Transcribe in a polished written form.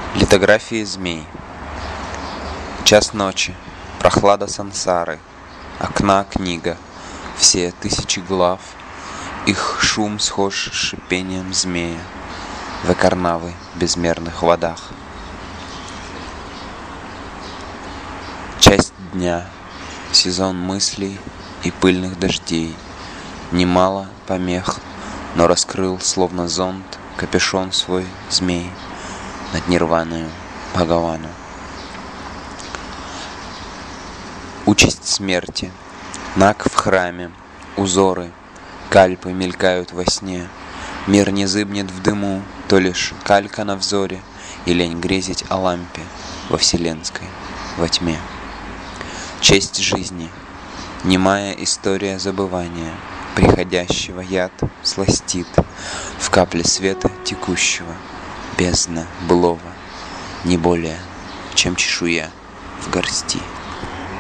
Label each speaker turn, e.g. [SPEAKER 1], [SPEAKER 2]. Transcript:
[SPEAKER 1] Литографии змей. Час ночи, прохлада сансары, окна книга, все тысячи глав, их шум схож с шипением змея в карнавы безмерных водах. Часть дня, сезон мыслей и пыльных дождей, немало помех, но раскрыл, словно зонт, капюшон свой змей над нирваною Бхагавану. Участь смерти, наг в храме, узоры, кальпы мелькают во сне, мир не зыбнет в дыму, то лишь калька на взоре и лень грезить о лампе во вселенской, во тьме. Честь жизни, немая история забывания, приходящего яд сластит в капле света текущего, бездна былого, не более, чем чешуя в горсти.